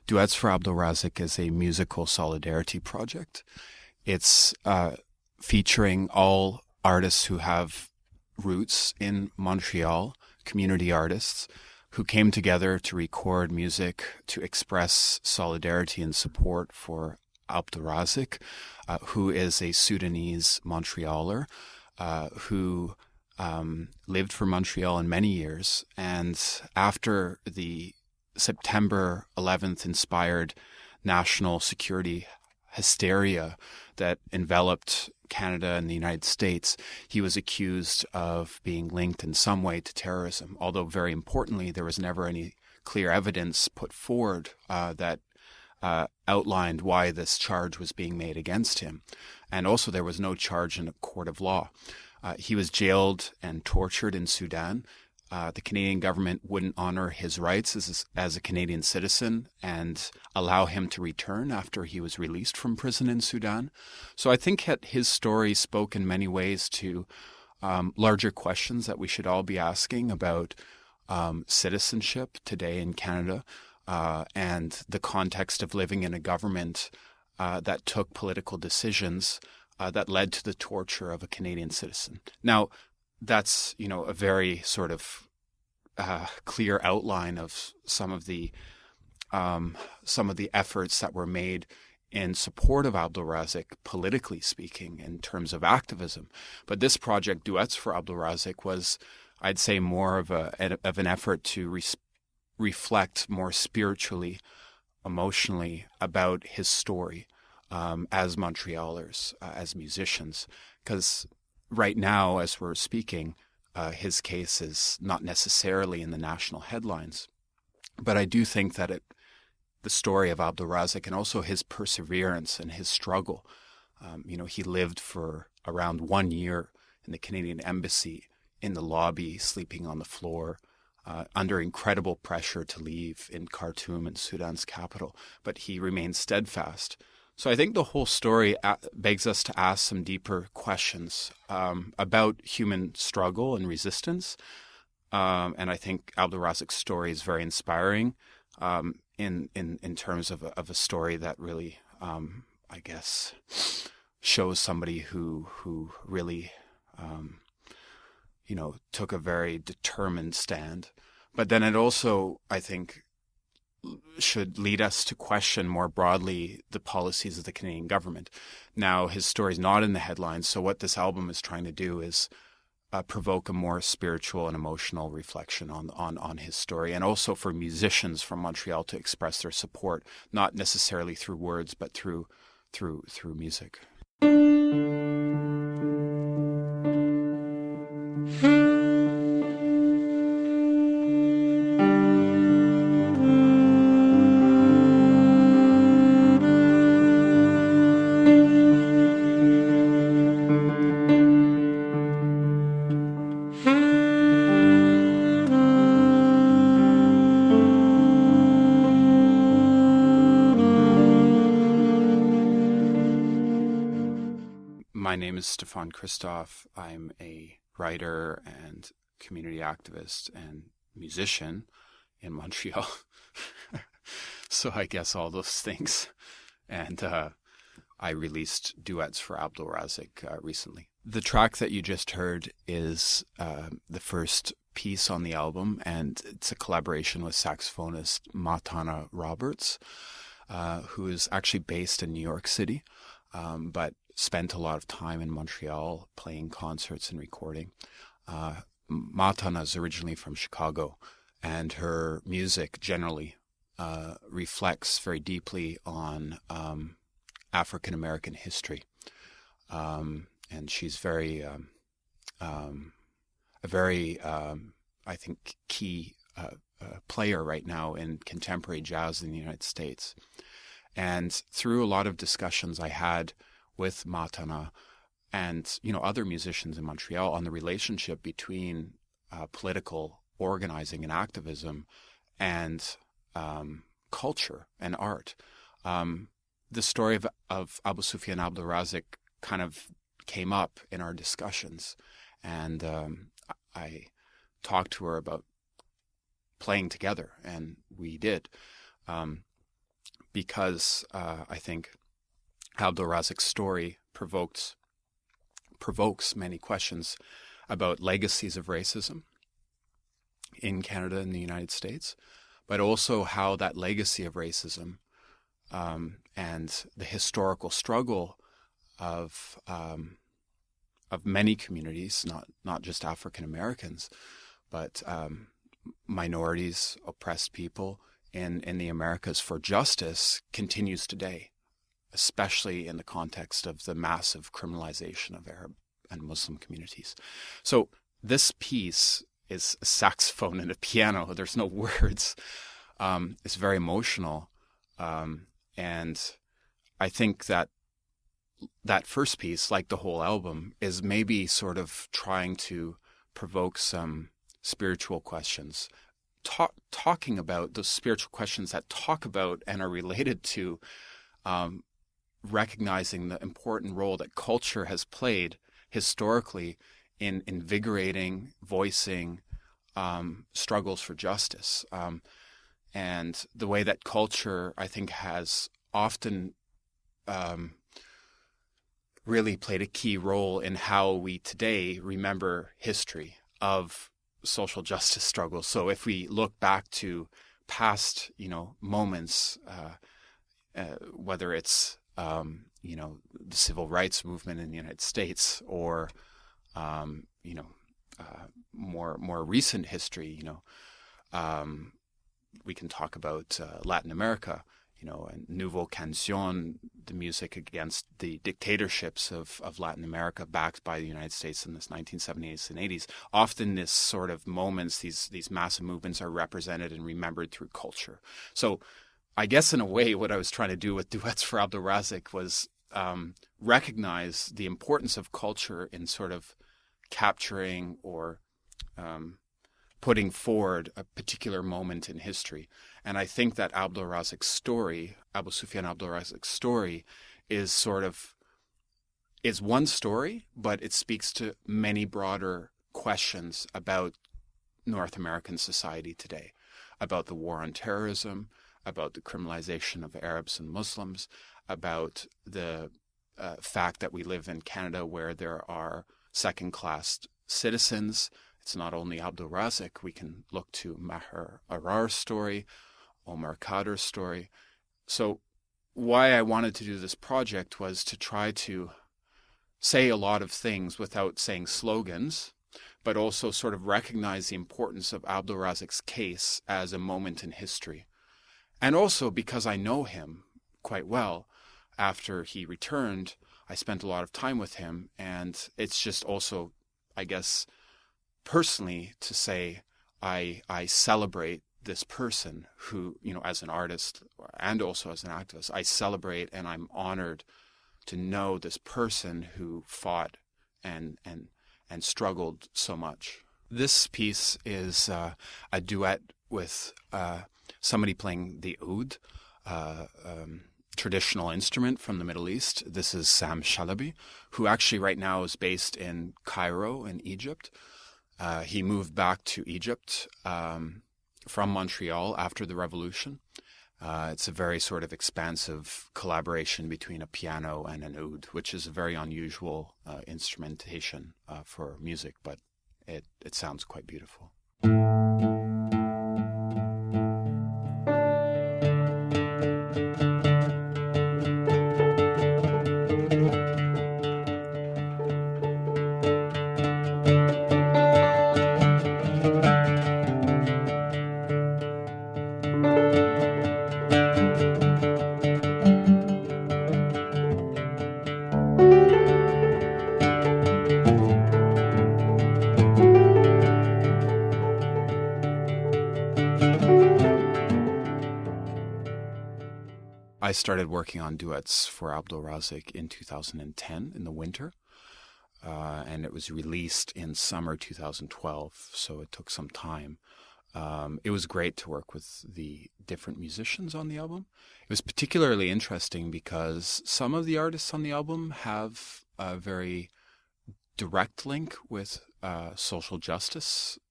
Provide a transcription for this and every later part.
Duets for Abdulrazik is a musical solidarity project. It's featuring all artists who have roots in Montreal, community artists, who came together to record music to express solidarity and support for Abdulrazik, who is a Sudanese Montrealer who lived for Montreal in many years. And after the September 11th inspired national security hysteria that enveloped Canada and the United States, he was accused of being linked in some way to terrorism. Although, very importantly, there was never any clear evidence put forward that outlined why this charge was being made against him. And also, there was no charge in a court of law. He was jailed and tortured in Sudan. The Canadian government wouldn't honor his rights as a Canadian citizen and allow him to return after he was released from prison in Sudan. So I think that his story spoke in many ways to larger questions that we should all be asking about citizenship today in Canada and the context of living in a government that took political decisions that led to the torture of a Canadian citizen. Now, that's, a very sort of clear outline of some of the efforts that were made in support of Abdulrazik, politically speaking, in terms of activism. But this project, Duets for Abdulrazik, was, I'd say, more of an effort to reflect more spiritually, emotionally about his story as Montrealers, as musicians, because right now, as we're speaking, his case is not necessarily in the national headlines. But I do think that the story of Abdulrazik and also his perseverance and his struggle, he lived for around 1 year in the Canadian Embassy in the lobby, sleeping on the floor, under incredible pressure to leave in Khartoum, in Sudan's capital. But he remained steadfast. So I think the whole story begs us to ask some deeper questions about human struggle and resistance. And I think Abdulrazik's story is very inspiring in terms of a story that really, I guess, shows somebody who really, took a very determined stand. But then it also, I think, should lead us to question more broadly the policies of the Canadian government. Now, his story is not in the headlines, so what this album is trying to do is provoke a more spiritual and emotional reflection on his story, and also for musicians from Montreal to express their support, not necessarily through words, but through music. My name is Stefan Christoff. I'm a writer and community activist and musician in Montreal. So I guess all those things. And I released Duets for Abdulrazik recently. The track that you just heard is the first piece on the album, and it's a collaboration with saxophonist Matana Roberts, who is actually based in New York City, but spent a lot of time in Montreal playing concerts and recording. Matana is originally from Chicago, and her music generally reflects very deeply on African-American history. And she's very, a very, I think, key player right now in contemporary jazz in the United States. And through a lot of discussions I had with Matana and other musicians in Montreal on the relationship between political organizing and activism and culture and art, the story of Abu Sufyan Abdulrazik kind of came up in our discussions, and I talked to her about playing together, and we did. because I think Abdulrazak's story provokes many questions about legacies of racism in Canada and the United States, but also how that legacy of racism and the historical struggle of many communities, not just African Americans, but minorities, oppressed people in the Americas for justice continues today, especially in the context of the massive criminalization of Arab and Muslim communities. So this piece is a saxophone and a piano. There's no words. It's very emotional. And I think that first piece, like the whole album, is maybe sort of trying to provoke some spiritual questions, talking about those spiritual questions that talk about and are related to recognizing the important role that culture has played historically in invigorating, voicing struggles for justice. And the way that culture, I think, has often really played a key role in how we today remember history of social justice struggles. So if we look back to past, moments, whether it's the civil rights movement in the United States or more recent history, we can talk about Latin America, and Nouveau Canción, the music against the dictatorships of Latin America backed by the United States in this 1970s and 80s. Often this sort of moments, these massive movements are represented and remembered through culture. So I guess in a way what I was trying to do with Duets for Abdulrazak was recognize the importance of culture in sort of capturing or putting forward a particular moment in history. And I think that Abdulrazak's story, Abu Sufyan Abdulrazak's story, is one story, but it speaks to many broader questions about North American society today, about the war on terrorism, about the criminalization of Arabs and Muslims, about the fact that we live in Canada where there are second-class citizens. It's not only Abdulrazak. We can look to Maher Arar's story, Omar Khadr's story. So why I wanted to do this project was to try to say a lot of things without saying slogans, but also sort of recognize the importance of Abdulrazak's case as a moment in history. And also because I know him quite well, after he returned, I spent a lot of time with him, and it's just also, I guess, personally to say I celebrate this person who, as an artist and also as an activist, I celebrate and I'm honored to know this person who fought and struggled so much. This piece is a duet with somebody playing the oud, traditional instrument from the Middle East. This is Sam Shalabi, who actually right now is based in Cairo in Egypt. He moved back to Egypt from Montreal after the revolution. It's a very sort of expansive collaboration between a piano and an oud, which is a very unusual instrumentation for music, but it sounds quite beautiful. I started working on duets for Abdulrazak in 2010 in the winter, and it was released in summer 2012, so it took some time. It was great to work with the different musicians on the album. It was particularly interesting because some of the artists on the album have a very direct link with social justice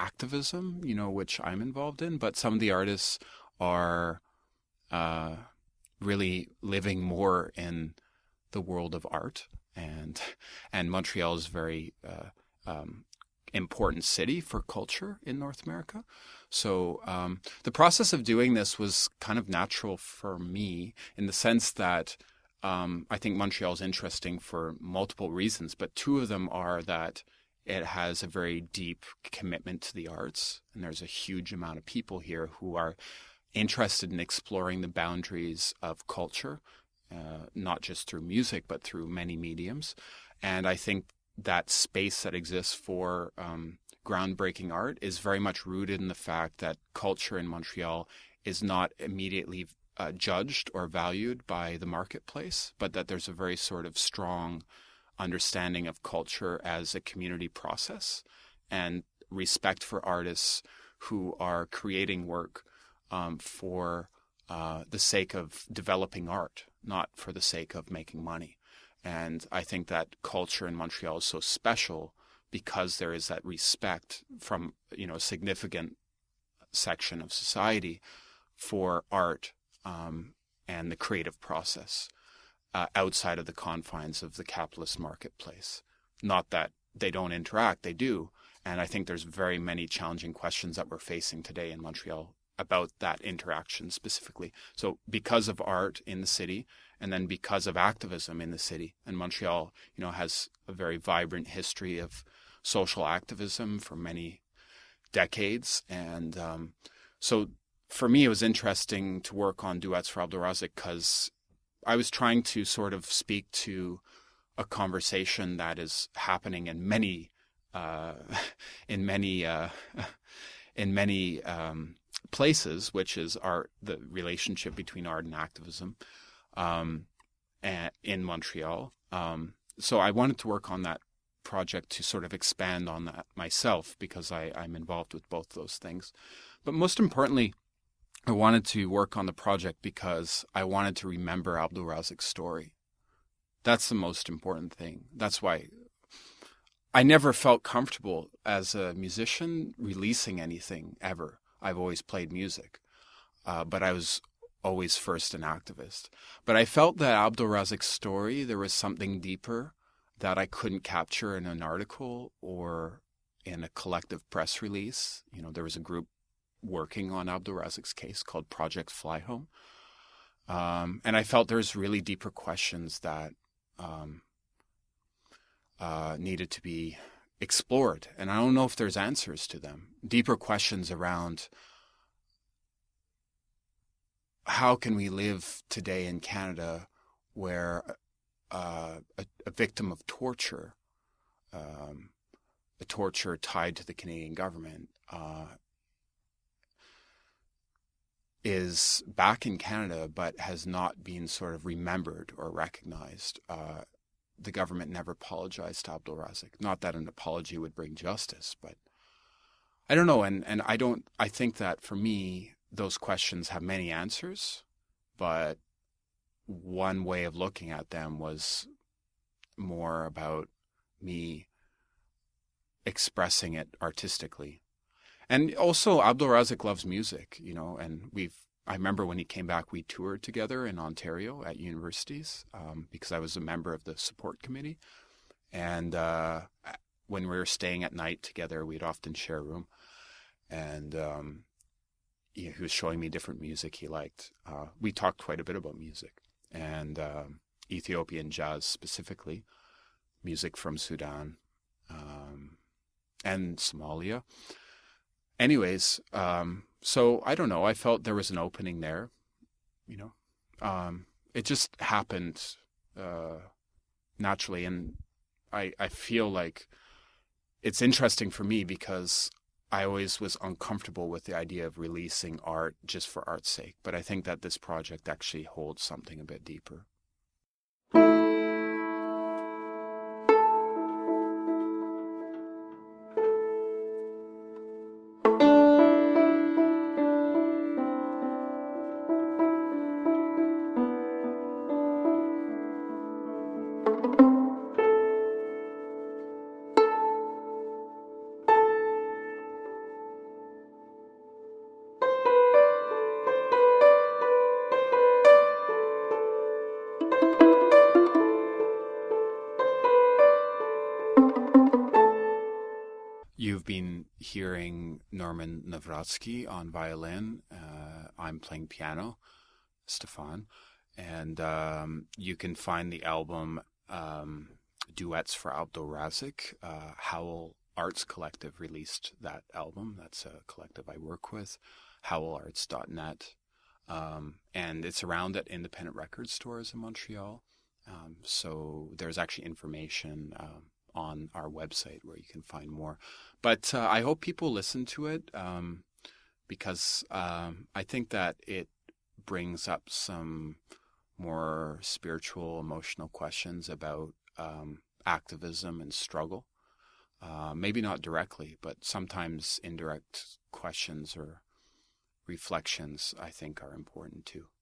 activism, which I'm involved in, but some of the artists are really living more in the world of art, and Montreal is a very important city for culture in North America. So the process of doing this was kind of natural for me in the sense that I think Montreal is interesting for multiple reasons, but two of them are that it has a very deep commitment to the arts, and there's a huge amount of people here who are interested in exploring the boundaries of culture, not just through music, but through many mediums. And I think that space that exists for groundbreaking art is very much rooted in the fact that culture in Montreal is not immediately judged or valued by the marketplace, but that there's a very sort of strong understanding of culture as a community process and respect for artists who are creating work for the sake of developing art, not for the sake of making money. And I think that culture in Montreal is so special because there is that respect from, a significant section of society for art and the creative process outside of the confines of the capitalist marketplace. Not that they don't interact, they do. And I think there's very many challenging questions that we're facing today in Montreal about that interaction specifically. So because of art in the city, and then because of activism in the city, and Montreal, has a very vibrant history of social activism for many decades. And so for me, it was interesting to work on Duets for Abdulrazik because I was trying to sort of speak to a conversation that is happening in many places, which is the relationship between art and activism in Montreal. So I wanted to work on that project to sort of expand on that myself because I'm involved with both those things. But most importantly, I wanted to work on the project because I wanted to remember Abdulrazik's story. That's the most important thing. That's why I never felt comfortable as a musician releasing anything ever. I've always played music, but I was always first an activist. But I felt that Abdulrazik's story, there was something deeper that I couldn't capture in an article or in a collective press release. There was a group working on Abdulrazik's case called Project Fly Home. And I felt there's really deeper questions that needed to be explored. And I don't know if there's answers to them. Deeper questions around how can we live today in Canada where a victim of torture, a torture tied to the Canadian government, is back in Canada but has not been sort of remembered or recognized. The government never apologized to Abdulrazik. Not that an apology would bring justice, but I don't know. And I think that for me, those questions have many answers, but one way of looking at them was more about me expressing it artistically. And also Abdulrazik loves music, and I remember when he came back, we toured together in Ontario at universities because I was a member of the support committee. And when we were staying at night together, we'd often share a room. And he was showing me different music he liked. We talked quite a bit about music and Ethiopian jazz specifically, music from Sudan and Somalia. Anyways, so I don't know. I felt there was an opening there, It just happened naturally, and I feel like it's interesting for me because I always was uncomfortable with the idea of releasing art just for art's sake. But I think that this project actually holds something a bit deeper. fun hearing Norman Navratsky on violin. I'm playing piano, Stefan. And you can find the album Duets for Abdul Razik. Howl Arts Collective released that album. That's a collective I work with, howlarts.net. And it's around at independent record stores in Montreal. So there's actually information on our website where you can find more. But I hope people listen to it because I think that it brings up some more spiritual, emotional questions about activism and struggle. Maybe not directly, but sometimes indirect questions or reflections I think are important too.